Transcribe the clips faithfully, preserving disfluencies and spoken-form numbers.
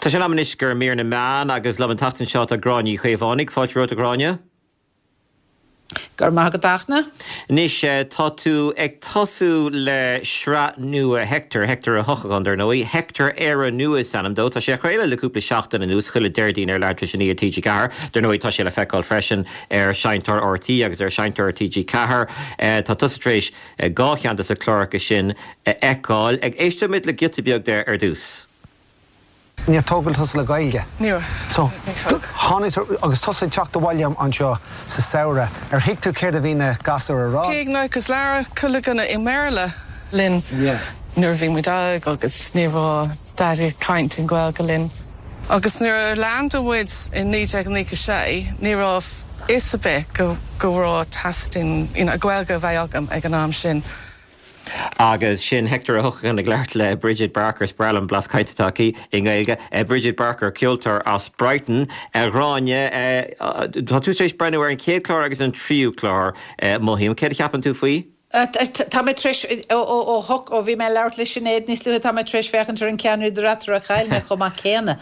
Tá sé am is gur mé na meán agus le an tatan seo a gráinní chéomhánig fáilró a gráine? Gur má go dachna? Nis tá tú ag tosú le sra nua Hector, Hector a hochagandir nóí, Hector éire nua sanam dó, tá sé chréile le cúpla seachtain a nús chuile deirdín ar leir trísí a T G Cahar, der nóí tá sé le feicáil freisin ar seintar R T agus ar seintar T G Cahar, tá tusatrééis gácheantas a chlóracha sin eáil ag éistemid le gitabeag de ar dús. Níor tógaltas le gailge. Níor. So, hánig agus tosaid teach do bhhailm anseo sa saora ar hiictú céir a bhína gasar a rá. Céig ná gus lear chula gona i Merla linn. Yeah. Nuair bhí mu dag agus níor dair caint in gháil go linn. Agus nuair land an bhuid in níte ag níca sé, níor is a bit go go rá tasting, you know, gháil go bheith agam ag an am sin. Agus sin Hector a thuchan ag leart le Bridget Barker Sprallan blas caiitetáí i Gaeilge, Bridget Barker ciúltar as Brighton a Gráine tá tú sééis brenn ar an céadclár agus an tríúclár mohíim, céad cheapan tú faoi? Tá mé tris ó hoc ó bhí me leart leis sin éad níos lu tá mé tris fechantar an ceanú de ratar a chail me chum a céna.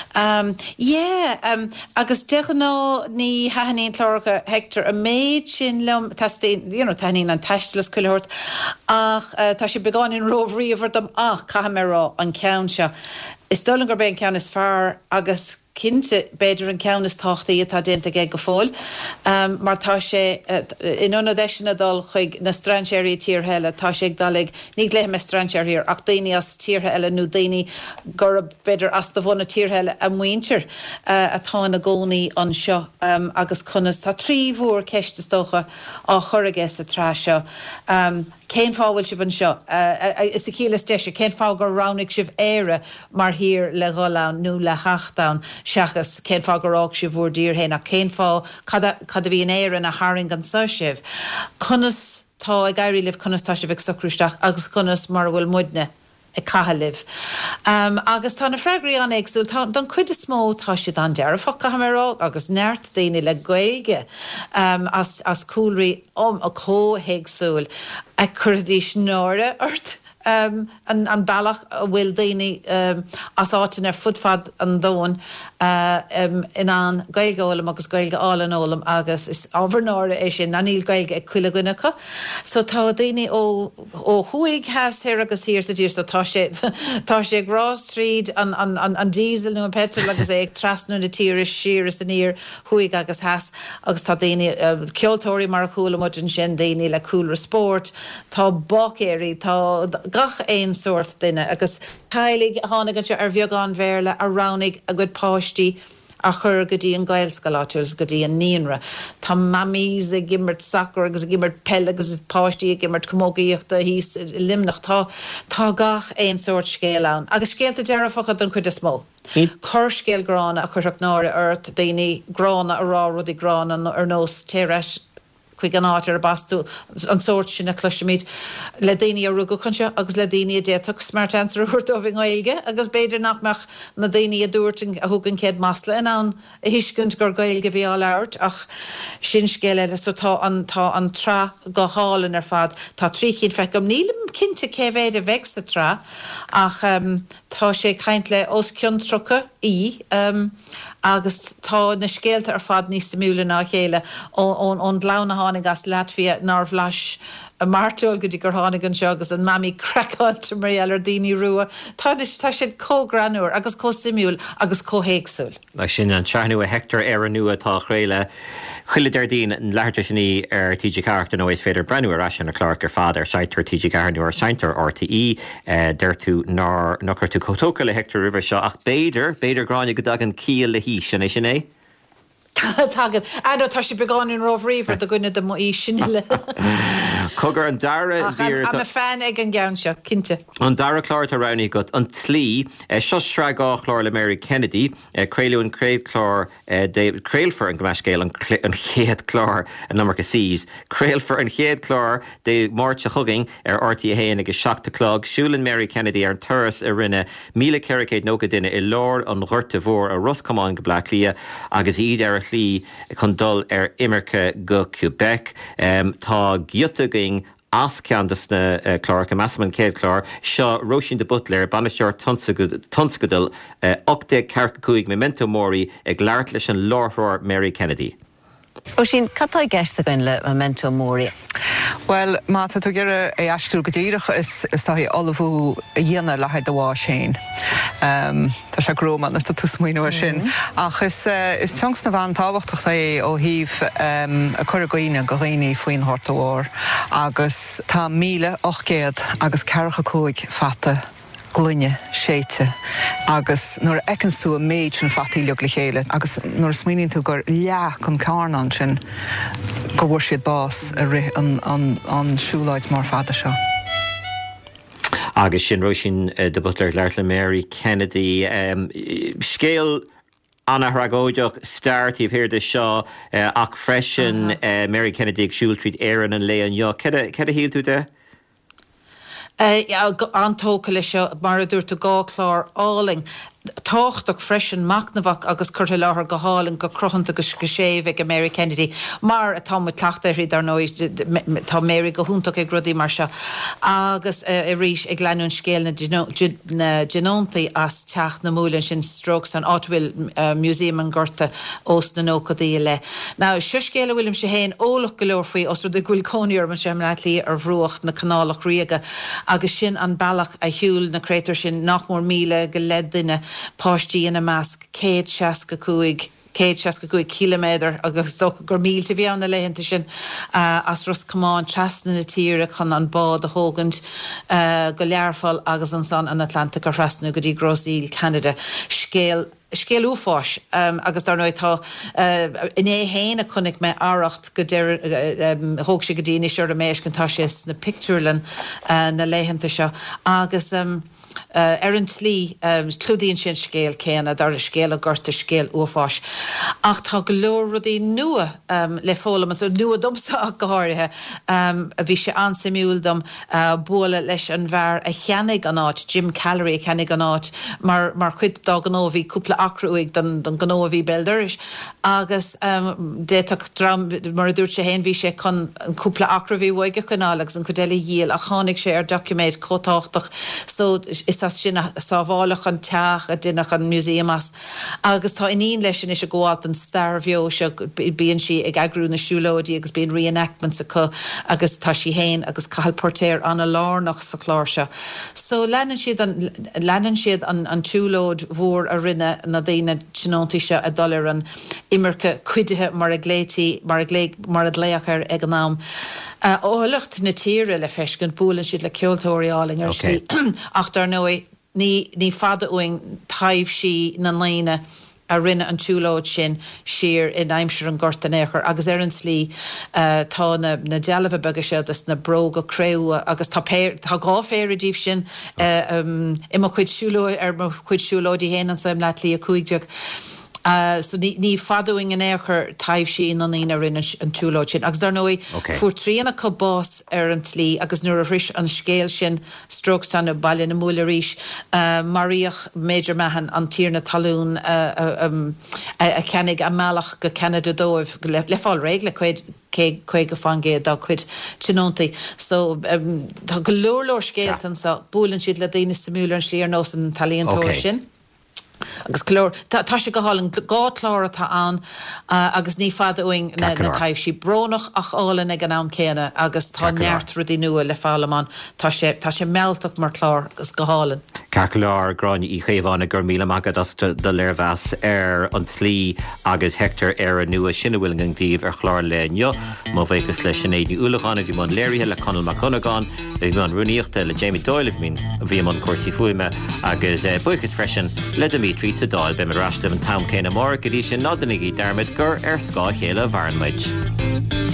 Jé, agus decha nó ní hahaníon chlóracha Hector a méid sin lem taíon an taistelas chuileirt ach tá sé beáin róhríomhar dom ach caiha mé rá an ceann seo. Is stolan gur ben ceann is fearr agus cinnte beidir an ceann is táchtaí atá dénta ag go fáil. Um, mar tá sé inionad deisina dul chuig na stranséirí tíortha tá sé ag dalig ní léim me stranséir ach daoine as tíortha eile nó daoine gur beidir as do bhna tíortha a muintir uh, atá na gcónaí an seo um, agus chunas tá trí mhór ceiste stocha á chorige sa trá seo. Um, Cén fáhfuil sibh an seo, is a cílas deise, cén fá gur ránig sibh éire mar hir le gholaun nó le hachtán seachas cén fá gur rák sibh bhór dír héna, cén fá cad a bhí an éire na haring an sa sibh. Conas tá ag gairí libh conas tá sibh ag socrúisteach agus conas mar bhfuil muidne i cahalibh. Um, agus tá na freigraí an éagsúil, don chuid is smó tá siad an dearfa cahamerá agus neart daoine le Gaeilge um, as, as cúlraí om a cóhéagsúil ag chuirdís nóra ort. Um, an, an bailach bhfuil daoine um, as áitin ar fudfad an dóin uh, um, in an Gaeilge ólam agus Gaeilge álan ólam agus is ábharnáire é sin na níl Gaeilge ag cuile gunacha. So tá daoine ó ó chuig heas here agus hir sa dír so tá sé tá sé ag Ross Street an, an, an, an diesel nó an petrol agus é ag trasnú na tíir siar is an ír chuig agus heas agus tá daoine uh, ceoltóirí mar chuúla mud an sin daoine le coolra sport tá bocéirí tá gach ein soort duine agus tailig hánig an ar bheagán bhéirle a ránig a good páistí a chur go dtí an gailscaláteils go dtí an níonra. Tá mamís a gimmert sacr agus a gimmert pell agus páistí a gimmert commógaíochta hís limnach tá tá gach ein soort scéal ann. Agus scéalta dearfachad an chuid a smó. Chur scéal grána a chuireach náir ort daoine grána a rá rudí grána ar nós téireis chuig an áitir a bastú an sort sin a cluisiid le daoine a rugú chunse agus le daoine a déach smart answer chuirt ó bhíh Gaeilge agus beidir nachmeach na daoine a dúirting a thugann céad masla in an a hiiscint gur Gaeilge bhí á leirt ach sin scéile so tá an tá an trá go hálan ar fad tá trí chin fecham nílim cinnte céhhéad a bheith sa trá ach um, tá sé caint le os cion trocha í um, agus tá na scéalta ar fad níos múla ná chéile ón dlána hánig as Latvia nar bhlas a martúil go dtí gur hánig an seo agus an mamí crackáilte mar ar daoine rua. Tá tá siad cógranúir agus cósimúil agus cóhéagsúil. Lei sin an teanú a Hector éire nua tá chréile chuile deirdín an leirte sinní ar T G Cahar nó is féidir brenuir as sin a chlár ar fad ar seintar T G Cahar nó ar seintar R T E der tú nar nachir tú cotóca le Hector River seo ach béidir béidir gráine go dag an cíal le hí sin é sin é? Tágad, adó tá sé beáin róhríomhar do gine do mo í sin le. Cogur an dara am a fan ag an gceann seo, cinnte. An dara chláir a ranig got an tlí seo sra gá chlár le Mary Kennedy, Creilú an Craig chlár David Creilfer an gmascéil an chéad chlár an Lamarca Seas. Creilfer an chéad chlár de máirt a chugging ar R T A héana agus seachta clog. Siúlan Mary Kennedy ar an turas a rinne míle ceiricéad nóga duine i lár an ghirta bhór a Roscommán go Black Lia agus iad ar lí chun dul ar imirce go Quebec. Um, tá giotaging as ceantas na uh, chlár, go measam an céad chlár, seo Róisín de Butler, banisteoir tonscadal ochta cearcha cuaig memento mori ag leart leis an láithreoir Mary Kennedy. Róisín, catá gceist againn le memento mori? Well, má tá tú gur é eistú go dtíireach is tá olahú a dhéana le haid bhá sin. Um, tá sé gróman na tú smuoinúir sin. Ach is, uh, is teangs na bhain táhachtach é ó híh um, a chur goine go réine faoin hortamhór agus tá míle ochcéad agus cearcha cúig fata glunne séite agus nuair ecans tú a méid sin fatí leog le chéile agus nuair smuoiníonn tú gur leach chun cáirn sin go bhfuair siad bás a ri an, an, an siúláid mar fada seo. Agus sin Róisín uh, de Butler leart le Mary Kennedy um, scéal Anna Hragóideach startíh hir de seo uh, ach freisin uh-huh. uh, Mary Kennedy ag siúltríd éan an léan jo. Cad a híl tú de? Uh, ja, antóca lei seo mar a dúirt a gá chlár áling. Táchtach freisin macnamhach agus curtha láthair go hálan go crochananta go séimh ag Mary Kennedy. Mar a tá tlachtairí dar nó tá Mary go húntaach ag rudí mar seo. Agus i rís ag leanún scéal na genóntaí as teach na múlann sin Strokes an Otwil Museum an Gorta os na nócadaí le. Ná seo scéala bhfuilm sé héin ólach go leor faoi os rud ghfuil cóníor man sem lí ar bhrúacht na canálach riaga agus sin an bailach a hiúil na créitir sin nach mór míle go le duine páistí in a measc céad seasca cúig céad seasca cúig kilometr agus so gur mílte bhí anna leihananta sin uh, as ros cumán trasna na tíre chun an bád a hógant uh, go learfáil agus an san an Atlantic a frasna go dtí Grosíl Canada scéal scéal úfáis um, agus dar nóid tá uh, in é héine chunig me áracht go deir um, hóg sé go dtíine seir a méis gantá sé na picturelan uh, na leihananta seo agus um, Uh, ar an tlí um, clúdaíonn sin scéal céanna dar a scéal a gorta scéal uafáis. Ach tá go leor rudí nua um, le fólam as nua domsa ach go háirithe um, a bhí sé ansimúil dom uh, bóla leis an bhar a cheannig an áit, Jim Calery a cheannig an áit, mar, mar chuid dá ganóhí cúpla acrúig don, don ganóhí beldaris. Agus um, déach dram mar a dúirt sé héin bhí sé chun an cúpla acrúhí bhaige chunálagus an chudéla díal a chánig sé ar documéid cótáchtach so is as sin sábhálach an teach a duine an musémas agus tá iníon leis sin is a gháil an starmheo se bíonn si ag agrú na siúlóidí agus bíon reenactments acu agus tá si héin agus caithal portéir anna lárnach sa chláir se. So leanann siad an leanann siad an, an túlóid mhór a rinne na dtíine tsinóntaí se a dul an imirce cuidithe mar a gléití mar a glé mar a léachar ag an nám. Uh, ólacht na tíre le feiscin búlann siad le ceoltóireáling ar sí ach dar nói ní ní fada uing taimh si na léine a rinne an túlóid sin siar in aimsir an gorta néchar agus ar an slí uh, tá na, na dealamh beag se na bróg a créú agus tá tá gá féir a díobh sin uh, um, i mo chuid siúlóid ar mo chuid siúlóidí héanaan sam leat lí a cúigdeag. Uh, so ní, ní fadúing in échar taimh sí in an ína rinne an túlóid sin. Agus dar nói fuair tríanana go bás ar an tlí agus nuair a rís an scéal sin Strokes an bailin na múla rís uh, maríoch Major Mahan an tír na talún uh, uh, um, a, a cenig a mealach go Canada dóibh le, le fáil réig le chuid chuig go fangé dá chuid tsinóntaí. So um, tá go leor scéaltan sa búlann siad le daoine samúla an slí ar nós an talíontóir sin. Agus clór, tá sé go hálan gá chláir atá an uh, agus ní fada uing na, na taimh sí brónach ach álan ag an am céine agus tá neart rudí nua le fálamán tá sé tá sé meltach mar chlár agus go hálan. Cacolár gráin í chéomhána gur míle agad as de leirmheas ar an tlí agus Hector ar a nua sinna bhfuil an gníomh ar chláir léneo má bhéchas leis sin éidir úlagáin a bhí man léirithe le Conal McConaghan bhí man runíochta le Jamie Doyle bhí man cuasaí fuime agus uh, buchas freisin le Dimitri sa dáil be mar rastam an tam céine mór go dtí sin nádanig í dermid gur ar scá chéile bharnmaid.